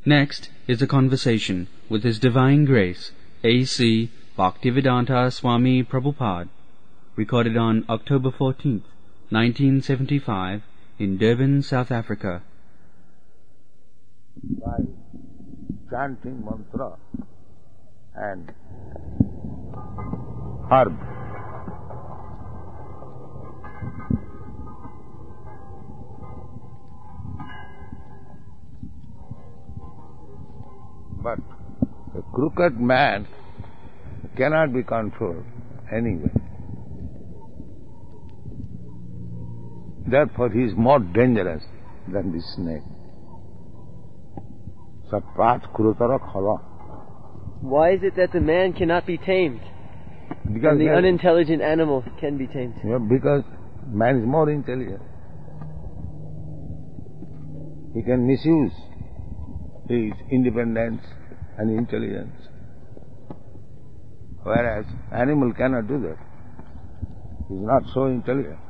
Next is a conversation with His Divine Grace, A.C. Bhaktivedanta Swami Prabhupada, recorded on October 14th, 1975, in Durban, South Africa. By chanting mantra and herb. But a crooked man cannot be controlled anyway. Therefore he is more dangerous than the snake. Satpat krutara khala. Why is it that the man cannot be tamed? Because and the unintelligent animal can be tamed? Because man is more intelligent. He can misuse his independence and intelligence. Whereas animal cannot do that. He is not so intelligent.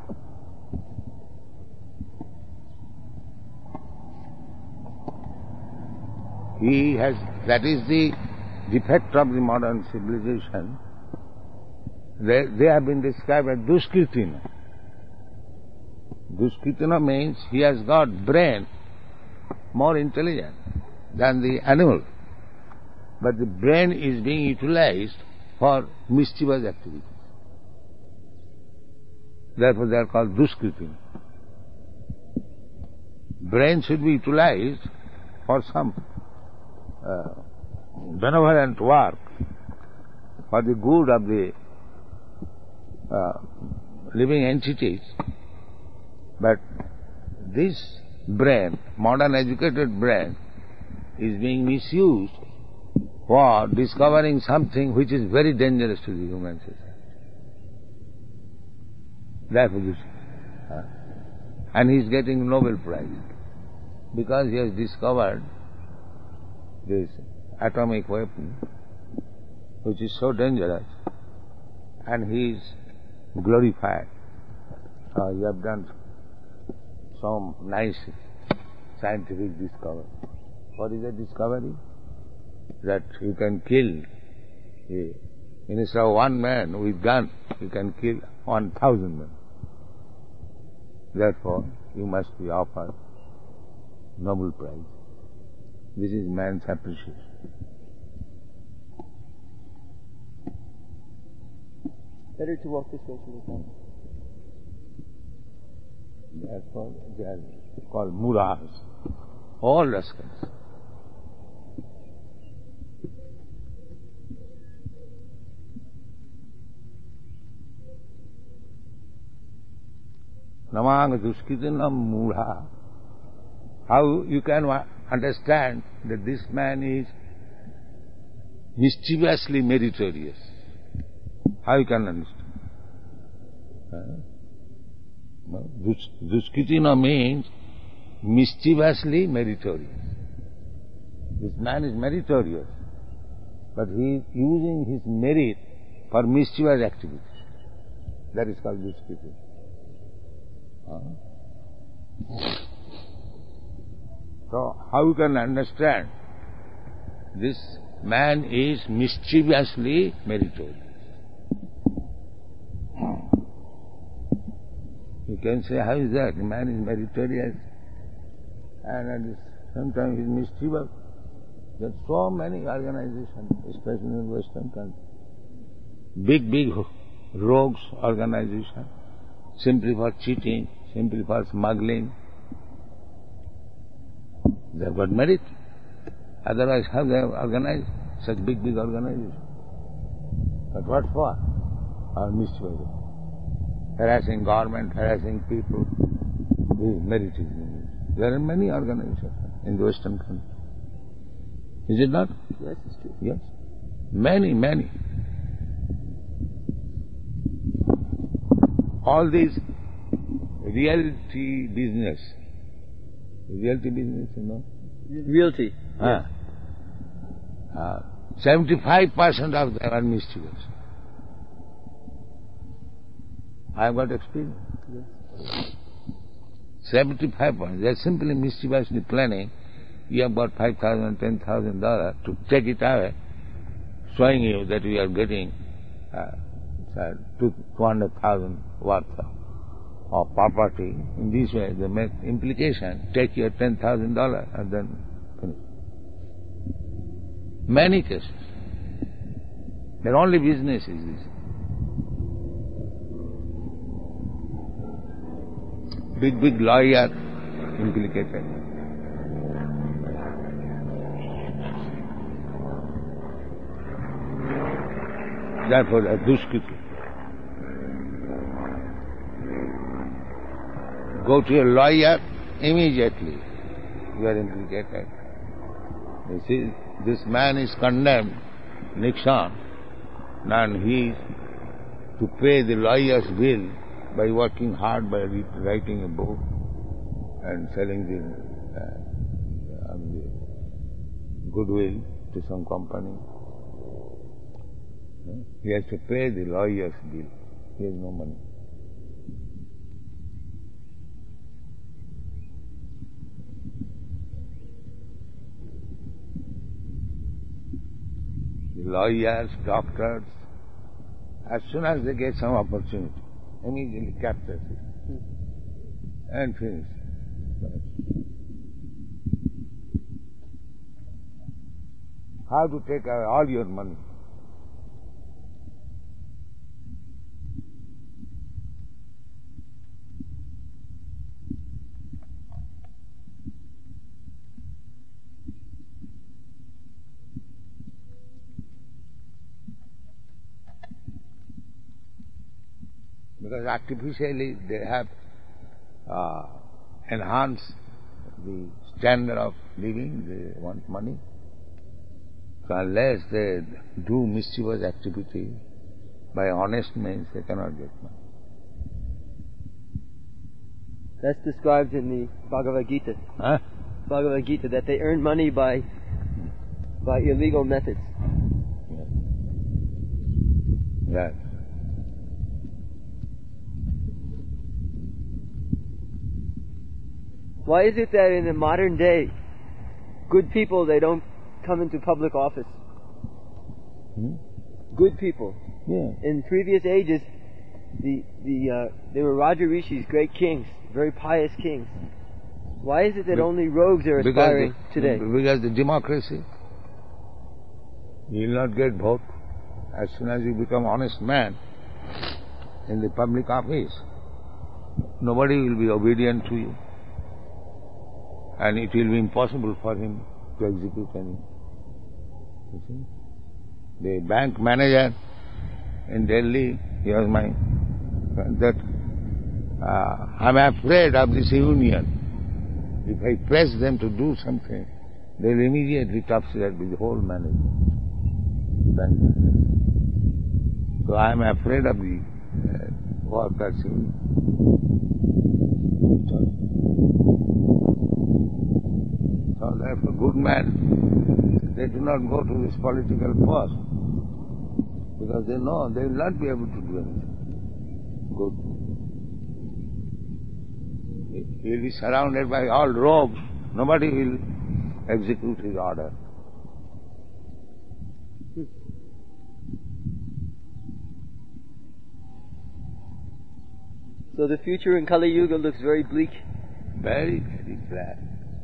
That is the defect of the modern civilization. They have been described as Duskritina. Duskritina means he has got brain more intelligent than the animal. But the brain is being utilized for mischievous activities. Therefore they are called Duskritina. Brain should be utilized for some benevolent work, for the good of the living entities. But this brain, modern educated brain, is being misused for discovering something which is very dangerous to the human society. Therefore this, and he is getting Nobel Prize because he has discovered this atomic weapon which is so dangerous, and he is glorified. You have done some nice scientific discovery. What is the discovery? That you can kill, instead of one man with gun, you can kill 1,000 men. Therefore, you must be offered Nobel Prize. This is man's appreciation. Better to walk this way to the front. Therefore, they are called Muras, all rascals. Namang Duskritina Mura. How you can understand that this man is mischievously meritorious? How you can understand? Duskritina means mischievously meritorious. This man is meritorious, but he is using his merit for mischievous activities. That is called Duskritina. So, how you can understand this man is mischievously meritorious? You can say, how is that? The man is meritorious and at the same time he is mischievous. There are so many organizations, especially in Western countries. Big rogues organizations, simply for cheating, simply for smuggling. They have got merit. Otherwise, how they have organized such big organizations? But what for? Or mischievous. Harassing government, harassing people. Merit is needed. There are many organizations in the Western country. Is it not? Yes, it's true. Yes. Many. All these realty business, you know? Realty. 75% of them are mischievous. I have got experience. Yes. 75%. They are simply mischievously planning You have got $5,000, $10,000 to take it away, showing you that you are getting 200,000 worth of property. In this way, they make implication, take your $10,000 and then finish. Many cases. Their only business is this. Big lawyer implicated. Therefore, a dushkriti. Go to a lawyer immediately. You are implicated. You see, this man is condemned, Nixon, and he is to pay the lawyer's bill by working hard, by writing a book and selling the goodwill to some company. He has to pay the lawyer's bill. He has no money. The lawyers, doctors, as soon as they get some opportunity, immediately captures it and finish. How to take away all your money? Because artificially they have enhanced the standard of living, they want money. So unless they do mischievous activity by honest means, they cannot get money. That's described in the Bhagavad Gita. Huh? Bhagavad Gita, that they earn money by illegal methods. Yes. Why is it that in the modern day, good people, they don't come into public office? Good people. Yeah. In previous ages, they were Raja Rishis, great kings, very pious kings. Why is it that only rogues are aspiring today? Because the democracy, you will not get vote. As soon as you become honest man in the public office, nobody will be obedient to you. And it will be impossible for him to execute any. You see? The bank manager in Delhi, he was my friend, that I'm afraid of this union. If I press them to do something, they'll immediately topside with the whole management. Bank manager. So I'm afraid of the workers' union. So therefore, good men, they do not go to this political post because they know they will not be able to do anything good. He will be surrounded by all rogues. Nobody will execute his order. So the future in Kali Yuga looks very bleak. Very, very black.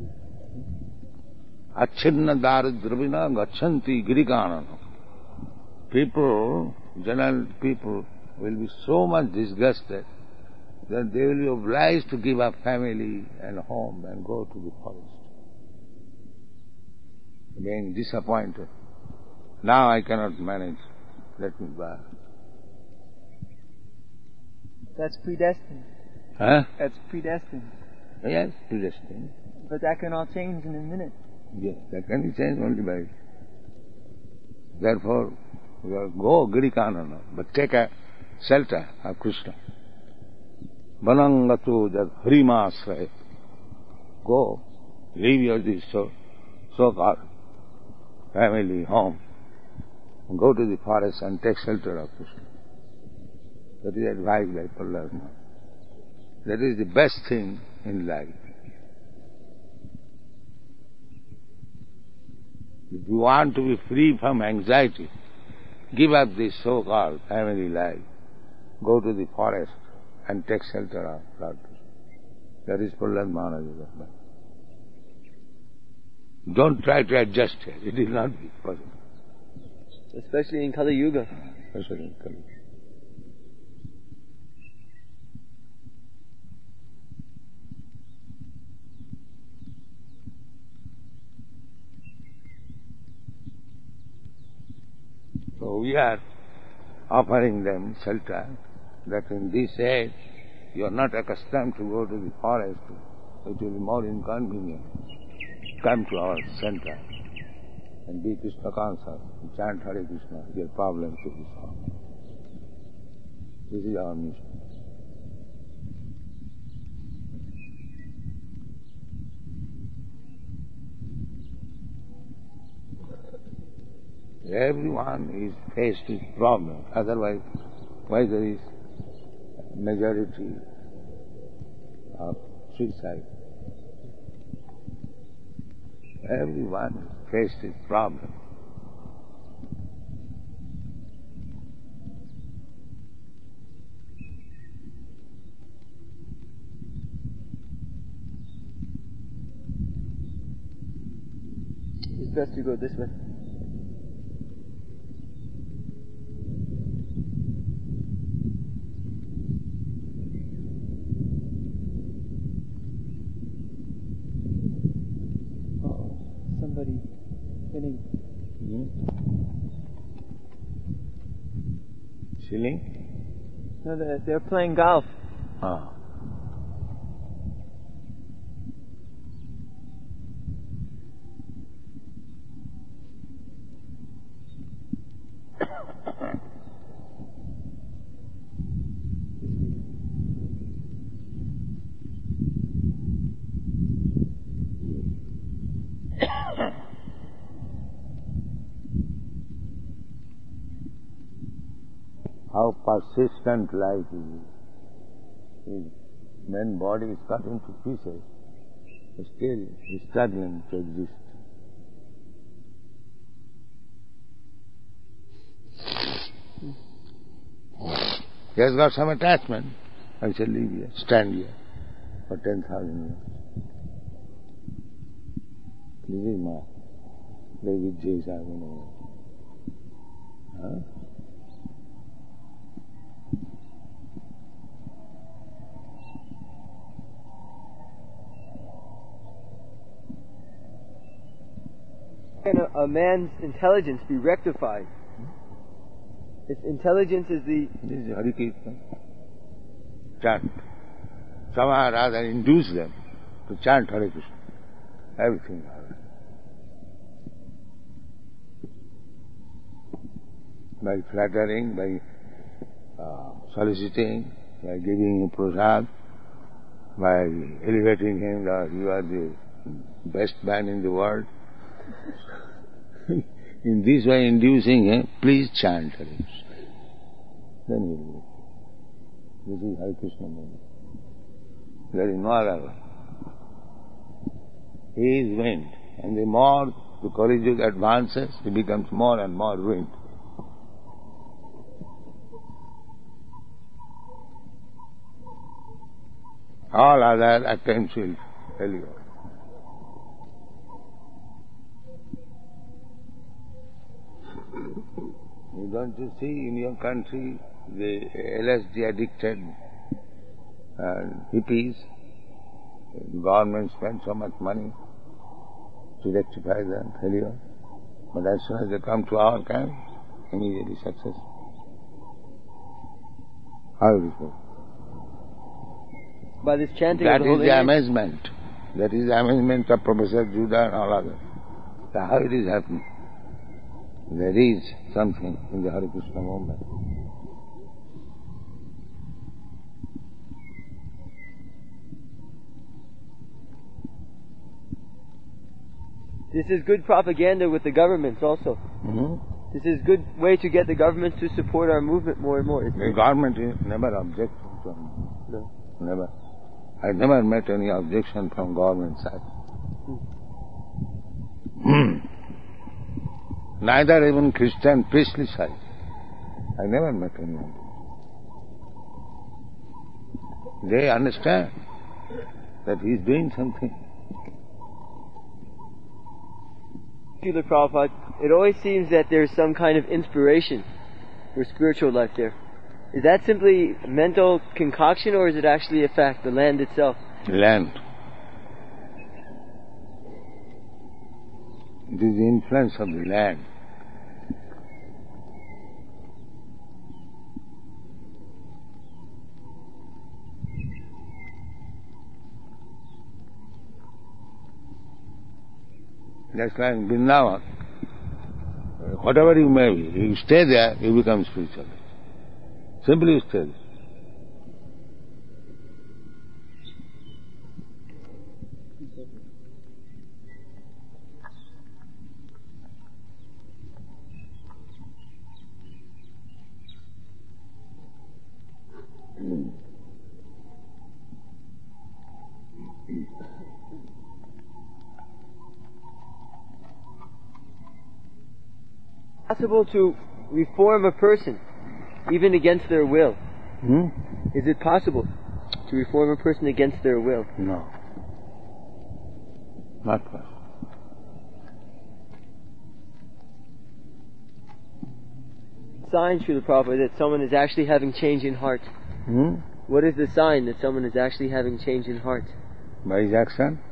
Achinna daridravina gachanti girikanana. People, general people, will be so much disgusted that they will be obliged to give up family and home and go to the forest. Being disappointed. Now I cannot manage. Let me buy. That's predestined. Huh? That's predestined. Yes, predestined. But that can all change in a minute. Yes, that can be changed only by it. Therefore, we will go Girikanana, but take a shelter of Krishna. Vanangatu jad hrimasraya. Go, leave your this so-called family, home, and go to the forest and take shelter of Krishna. That is advised by Prahlad Maharaj. That is the best thing in life. you want to be free from anxiety, give up this so-called family life. Go to the forest and take shelter of Lord Krishna. That is Prahlad Maharaj's advice. Don't try to adjust here. It will not be possible. Especially in Kali Yuga. Especially in Kali Yuga. So we are offering them shelter, that in this age you are not accustomed to go to the forest, it will be more inconvenient. Come to our center and be Krishna conscious, chant Hare Krishna, your problems will be solved. This is our mission. Everyone is faced with problems, otherwise why there is majority of suicide? Everyone is faced with problems. It's best to go this way. Somebody hitting. Shilling? No, they're playing golf. Ah. How persistent life is. His main body is cut into pieces, but still is struggling to exist. He has got some attachment. I shall live here, stand here for 10,000 years. This is my David J. Sarvana. Huh? Can a man's intelligence be rectified? If intelligence is the... This is Hare Kirtan. Chant. Somehow or other induce them to chant Hare Krishna. Everything is all right. By flattering, by soliciting, by giving him prasad, by elevating him that you are the best man in the world. In this way inducing him, please chant Hare Krishna. Then he will. This is Hare Krishna movement. There is no other way. He is ruined. And the more the Kali Yuga advances, he becomes more and more ruined. All other attempts will fail. Don't you see in your country the LSD addicted hippies? The government spends so much money to rectify the failure, but as soon as they come to our camp, immediately successful. How is it? By this chanting That of the is holy the name? amazement. That is the amazement of Professor Judah and all others. So how it is happening? There is something in the Hare Krishna movement. This is good propaganda with the governments also. Mm-hmm. This is good way to get the governments to support our movement more and more. The government is never objects to it. No. Never. I never met any objection from government side. neither even Christian priestly side. I never met anyone. They understand that he is doing something. Srila Prabhupada, it always seems that there's some kind of inspiration for spiritual life there. Is that simply mental concoction, or is it actually a fact, the land itself? Land. It is the influence of the land. Just like Vrindavan, whatever you may be, you stay there, you become spiritual. Simply you stay there. Possible to reform a person even against their will? Is it possible to reform a person against their will? No. Not possible. Sign, Srila Prabhupada, that someone is actually having change in heart. What is the sign that someone is actually having change in heart? By his action.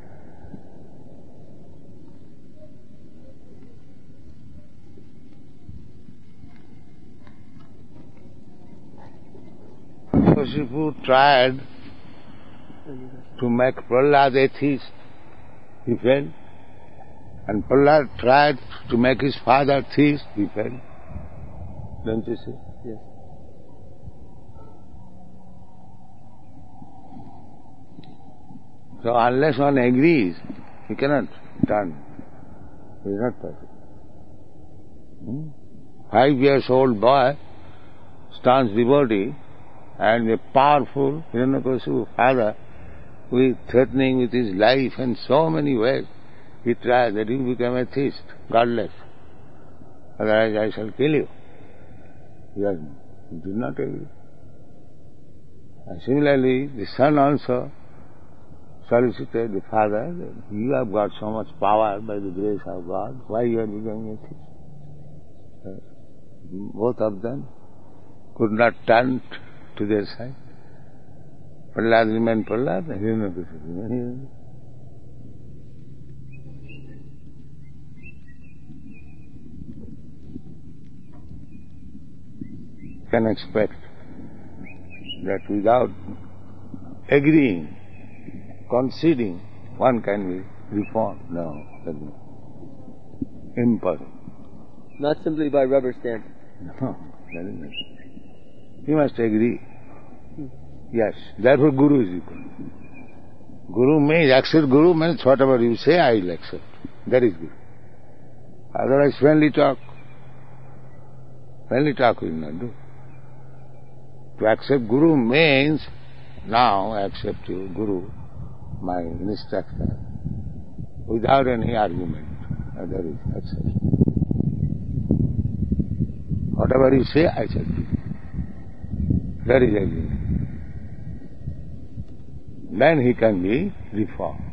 Kashipu tried to make Prahlad atheist. He failed. And Prahlad tried to make his father theist. He failed. Don't you see? Yes. So unless one agrees, he cannot turn. It is not possible. 5 years old boy stands devotee, and a powerful Hiranyakashipu father, with threatening with his life in so many ways, he tries that you become a theist, godless. Otherwise I shall kill you. He did not agree. And similarly, the son also solicited the father, that you have got so much power by the grace of God, why you are becoming a theist? Both of them could not turn to their side. Prahlad remained Prahlad, and Hiranyakashipu remained Hiranyakashipu. Can expect that without agreeing, conceding, one can be reformed. No, that's impossible. Not simply by rubber stamp. No, that is not. He must agree. Yes, therefore Guru is equal. Guru means, accept Guru means whatever you say, I will accept. That is Guru. Otherwise friendly talk will not do. To accept Guru means, now I accept you, Guru, my instructor, without any argument. That is accept. Whatever you say, I shall do. That is agreement. Then he can be reformed.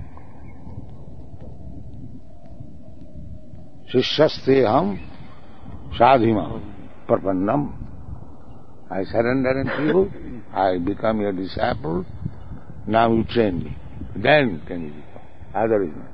Shishyasteham sadhimam parpannam. I surrender unto you, I become your disciple, now you train me. Then can you reform. Otherwise not.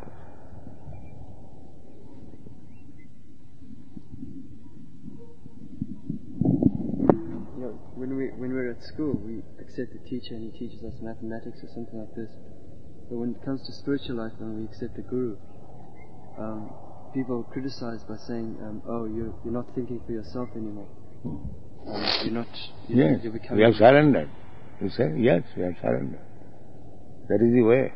When we're at school, we accept the teacher and he teaches us mathematics or something like this. But when it comes to spiritual life, when we accept the Guru, people criticize by saying, "Oh, you're not thinking for yourself anymore. Yes, we have surrendered." You say, yes, we have surrendered. That is the way.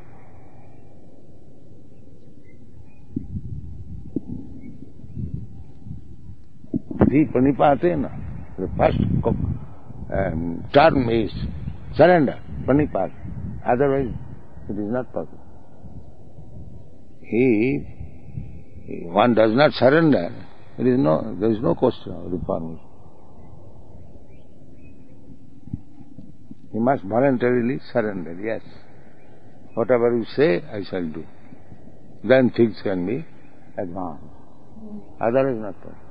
The Pranipatena, the first term is surrender, Pranipata. Otherwise, it is not possible. If one does not surrender, There is no question of reformation. He must voluntarily surrender, yes. Whatever you say, I shall do. Then things can be advanced. Otherwise not possible.